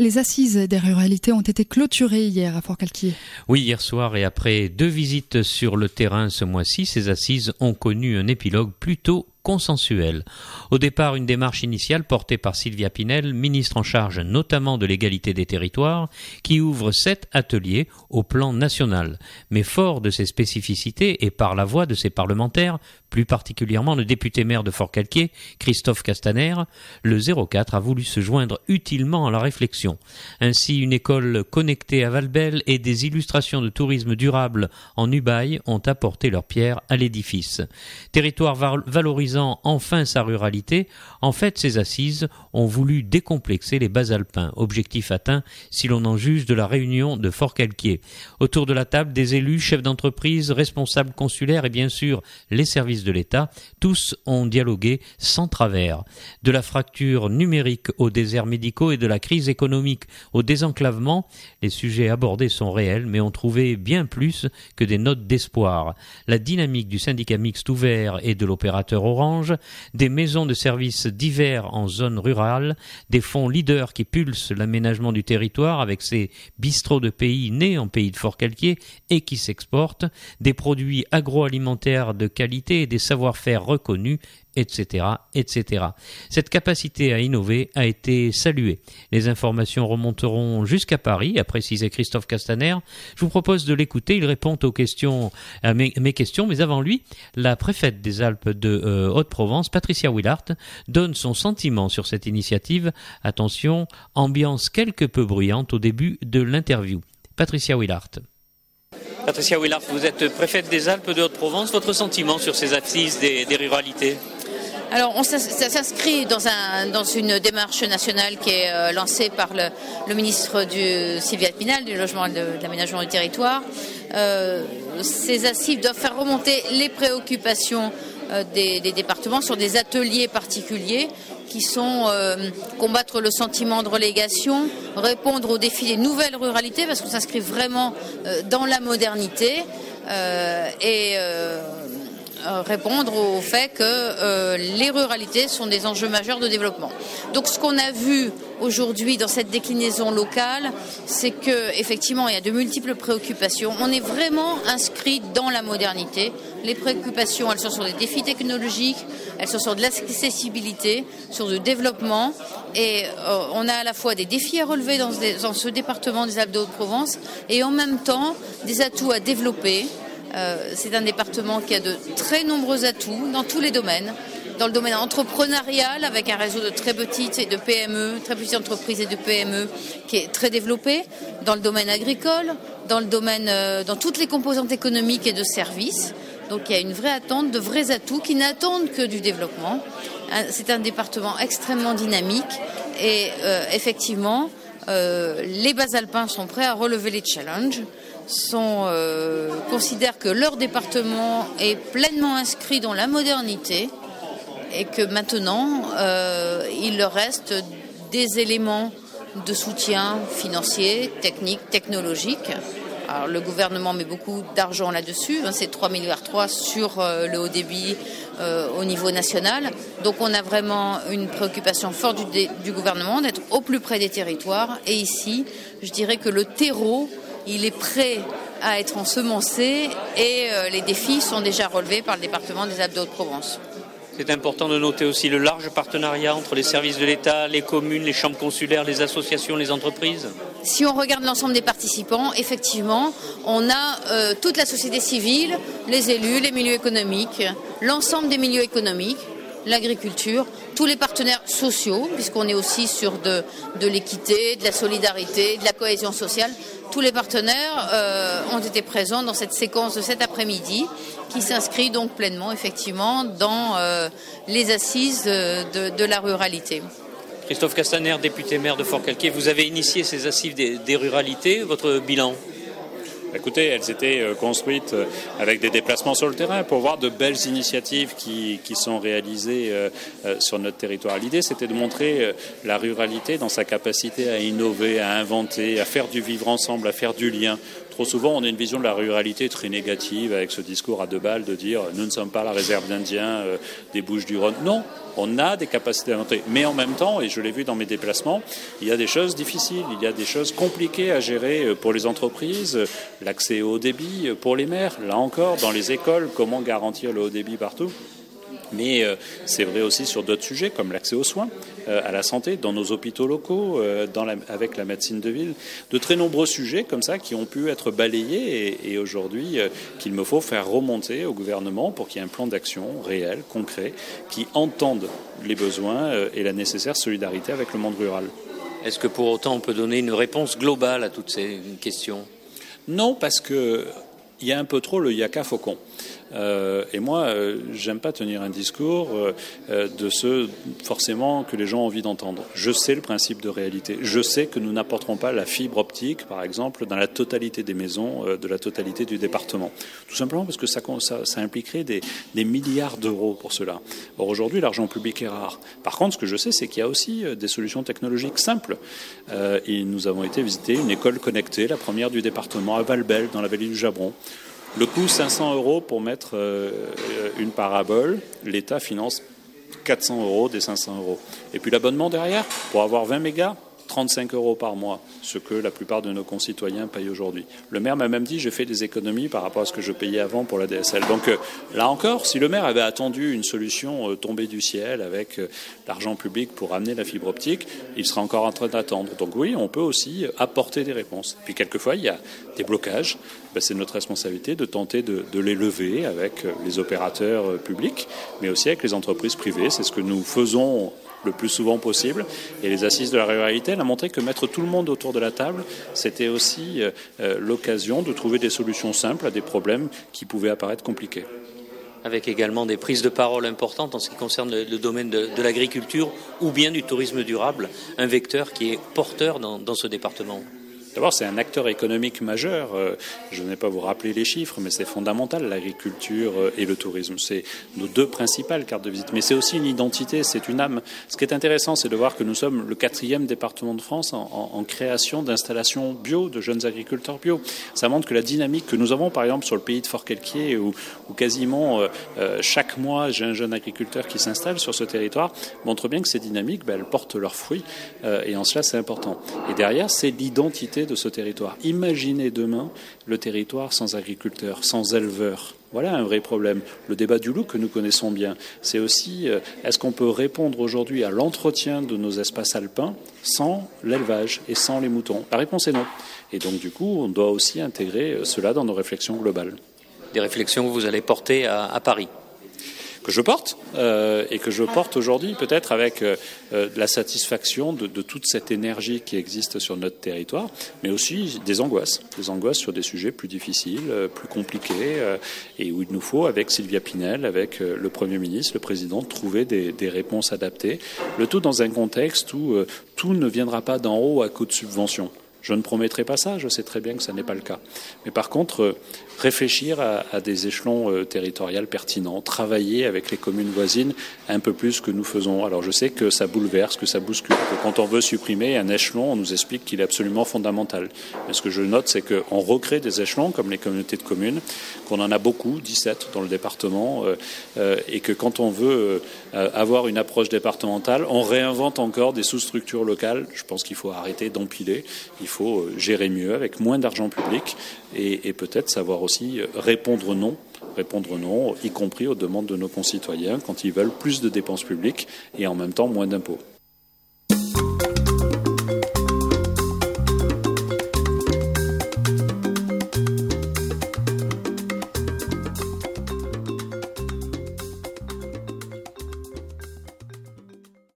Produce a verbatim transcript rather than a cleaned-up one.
Les assises des ruralités ont été clôturées hier à Forcalquier. Oui, hier soir et après deux visites sur le terrain ce mois-ci, ces assises ont connu un épilogue plutôt consensuel. Au départ, une démarche initiale portée par Sylvia Pinel, ministre en charge notamment de l'égalité des territoires, qui ouvre sept ateliers au plan national. Mais fort de ses spécificités et par la voix de ses parlementaires, plus particulièrement le député maire de Forcalquier, Christophe Castaner, le zéro quatre a voulu se joindre utilement à la réflexion. Ainsi, une école connectée à Valbelle et des illustrations de tourisme durable en Ubaye ont apporté leur pierre à l'édifice. Territoire valorisant enfin sa ruralité, en fait ces assises ont voulu décomplexer les Basalpins, objectif atteint si l'on en juge de la réunion de Forcalquier. Autour de la table, des élus, chefs d'entreprise, responsables consulaires et bien sûr les services de l'État, tous ont dialogué sans travers. De la fracture numérique aux déserts médicaux et de la crise économique au désenclavement, les sujets abordés sont réels mais ont trouvé bien plus que des notes d'espoir. La dynamique du syndicat mixte ouvert et de l'opérateur Orange, des maisons de services divers en zone rurale, des fonds leaders qui pulsent l'aménagement du territoire avec ces bistrots de pays nés en pays de Forcalquier et qui s'exportent, des produits agroalimentaires de qualité et des savoir-faire reconnus, et cetera, et cetera. Cette capacité à innover a été saluée. Les informations remonteront jusqu'à Paris, a précisé Christophe Castaner. Je vous propose de l'écouter. Il répond aux questions, à mes, mes questions, mais avant lui, la préfète des Alpes de euh, Haute-Provence, Patricia Willart, donne son sentiment sur cette initiative. Attention, ambiance quelque peu bruyante au début de l'interview. Patricia Willart. Patricia Willart, vous êtes préfète des Alpes de Haute-Provence. Votre sentiment sur ces assises des, des ruralités ? Alors, on, ça, ça s'inscrit dans, un, dans une démarche nationale qui est euh, lancée par le, le ministre du Sylvia Pinel, du logement et de, de l'aménagement du territoire. Euh, ces assises doivent faire remonter les préoccupations euh, des, des départements sur des ateliers particuliers qui sont euh, combattre le sentiment de relégation, répondre aux défis des nouvelles ruralités, parce qu'on s'inscrit vraiment euh, dans la modernité euh, et euh, répondre au fait que euh, les ruralités sont des enjeux majeurs de développement. Donc ce qu'on a vu aujourd'hui dans cette déclinaison locale, c'est que effectivement il y a de multiples préoccupations. On est vraiment inscrit dans la modernité. Les préoccupations, elles sont sur des défis technologiques, elles sont sur de l'accessibilité, sur le développement, et euh, on a à la fois des défis à relever dans ce, dans ce département des Alpes de Haute-Provence et en même temps des atouts à développer. Euh, c'est un département qui a de très nombreux atouts dans tous les domaines. Dans le domaine entrepreneurial, avec un réseau de très petites et de P M E, très petites entreprises et de P M E qui est très développé. Dans le domaine agricole, dans le domaine, euh, dans toutes les composantes économiques et de services. Donc il y a une vraie attente, de vrais atouts qui n'attendent que du développement. C'est un département extrêmement dynamique et euh, effectivement, euh, les Basalpins sont prêts à relever les challenges. Sont, euh, considèrent que leur département est pleinement inscrit dans la modernité et que maintenant, euh, il leur reste des éléments de soutien financier, technique, technologique. Alors, le gouvernement met beaucoup d'argent là-dessus, hein, c'est trois virgule trois milliards sur euh, le haut débit euh, au niveau national. Donc on a vraiment une préoccupation forte du, du gouvernement d'être au plus près des territoires. Et ici, je dirais que le terreau, il est prêt à être ensemencé et euh, les défis sont déjà relevés par le département des Alpes de Haute-Provence. C'est important de noter aussi le large partenariat entre les services de l'État, les communes, les chambres consulaires, les associations, les entreprises. Si on regarde l'ensemble des participants, effectivement, on a euh, toute la société civile, les élus, les milieux économiques, l'ensemble des milieux économiques, l'agriculture, tous les partenaires sociaux, puisqu'on est aussi sur de, de l'équité, de la solidarité, de la cohésion sociale. Tous les partenaires euh, ont été présents dans cette séquence de cet après-midi qui s'inscrit donc pleinement effectivement dans euh, les assises de, de, de la ruralité. Christophe Castaner, député maire de Forcalquier, vous avez initié ces assises des, des ruralités, votre bilan ? Écoutez, elles étaient construites avec des déplacements sur le terrain pour voir de belles initiatives qui, qui sont réalisées euh, sur notre territoire. L'idée, c'était de montrer la ruralité dans sa capacité à innover, à inventer, à faire du vivre ensemble, à faire du lien. trop souvent, on a une vision de la ruralité très négative avec ce discours à deux balles de dire « nous ne sommes pas la réserve d'Indiens euh, des Bouches-du-Rhône ». Non, on a des capacités à monter. Mais en même temps, et je l'ai vu dans mes déplacements, il y a des choses difficiles, il y a des choses compliquées à gérer pour les entreprises, l'accès au haut débit pour les maires, là encore, dans les écoles, comment garantir le haut débit partout. Mais euh, c'est vrai aussi sur d'autres sujets comme l'accès aux soins, euh, à la santé, dans nos hôpitaux locaux, euh, dans la, avec la médecine de ville, de très nombreux sujets comme ça qui ont pu être balayés et, et aujourd'hui euh, qu'il me faut faire remonter au gouvernement pour qu'il y ait un plan d'action réel, concret, qui entende les besoins euh, et la nécessaire solidarité avec le monde rural. Est-ce que pour autant on peut donner une réponse globale à toutes ces questions ? Non, parce que il y a un peu trop le yaka faucon. Euh, et moi, euh, j'aime pas tenir un discours euh, de ceux forcément que les gens ont envie d'entendre. Je sais le principe de réalité. Je sais que nous n'apporterons pas la fibre optique, par exemple, dans la totalité des maisons, euh, de la totalité du département. Tout simplement parce que ça, ça, ça impliquerait des, des milliards d'euros pour cela. Or, aujourd'hui, l'argent public est rare. Par contre, ce que je sais, c'est qu'il y a aussi euh, des solutions technologiques simples. Euh, et nous avons été visiter une école connectée, la première du département, à Valbel, dans la vallée du Jabron. Le coût, cinq cents euros pour mettre euh, une parabole. L'État finance quatre cents euros des cinq cents euros. Et puis l'abonnement derrière, pour avoir vingt mégas, trente-cinq euros par mois, ce que la plupart de nos concitoyens payent aujourd'hui. Le maire m'a même dit, j'ai fait des économies par rapport à ce que je payais avant pour la D S L. Donc euh, là encore, si le maire avait attendu une solution euh, tombée du ciel avec euh, l'argent public pour amener la fibre optique, il serait encore en train d'attendre. Donc oui, on peut aussi apporter des réponses. Puis quelquefois, il y a des blocages. Ben, c'est notre responsabilité de tenter de, de les lever avec les opérateurs euh, publics, mais aussi avec les entreprises privées. C'est ce que nous faisons le plus souvent possible. Et les assises de la ruralité, elle a montré que mettre tout le monde autour de la table, c'était aussi euh, l'occasion de trouver des solutions simples à des problèmes qui pouvaient apparaître compliqués. Avec également des prises de parole importantes en ce qui concerne le, le domaine de, de l'agriculture ou bien du tourisme durable, un vecteur qui est porteur dans, dans ce département. D'abord, c'est un acteur économique majeur. Je ne vais pas vous rappeler les chiffres, mais c'est fondamental, l'agriculture et le tourisme. C'est nos deux principales cartes de visite. Mais c'est aussi une identité, c'est une âme. Ce qui est intéressant, c'est de voir que nous sommes le quatrième département de France en, en, en création d'installations bio, de jeunes agriculteurs bio. Ça montre que la dynamique que nous avons, par exemple, sur le pays de Fort-Quelquier, où, où quasiment euh, chaque mois, j'ai un jeune agriculteur qui s'installe sur ce territoire, montre bien que ces dynamiques, ben, elles portent leurs fruits. Euh, et en cela, c'est important. Et derrière, c'est l'identité de ce territoire. Imaginez demain le territoire sans agriculteurs, sans éleveurs. Voilà un vrai problème. Le débat du loup que nous connaissons bien, c'est aussi euh, est-ce qu'on peut répondre aujourd'hui à l'entretien de nos espaces alpins sans l'élevage et sans les moutons? La réponse est non. Et donc du coup, on doit aussi intégrer cela dans nos réflexions globales. Des réflexions que vous allez porter à, à Paris? Que je porte euh, et que je porte aujourd'hui peut-être avec euh, la satisfaction de, de toute cette énergie qui existe sur notre territoire, mais aussi des angoisses, des angoisses sur des sujets plus difficiles, euh, plus compliqués, euh, et où il nous faut, avec Sylvia Pinel, avec euh, le Premier ministre, le Président, trouver des, des réponses adaptées, le tout dans un contexte où euh, tout ne viendra pas d'en haut à coup de subventions. Je ne promettrai pas ça, je sais très bien que ça n'est pas le cas. Mais par contre, euh, réfléchir à, à des échelons euh, territoriaux pertinents, travailler avec les communes voisines un peu plus que nous faisons. Alors je sais que ça bouleverse, que ça bouscule, que quand on veut supprimer un échelon, on nous explique qu'il est absolument fondamental. Mais ce que je note, c'est qu'on recrée des échelons comme les communautés de communes, qu'on en a beaucoup, dix-sept dans le département, euh, euh, et que quand on veut euh, avoir une approche départementale, on réinvente encore des sous-structures locales. Je pense qu'il faut arrêter d'empiler. Il Il faut gérer mieux avec moins d'argent public et, et peut-être savoir aussi répondre non, répondre non, y compris aux demandes de nos concitoyens quand ils veulent plus de dépenses publiques et en même temps moins d'impôts.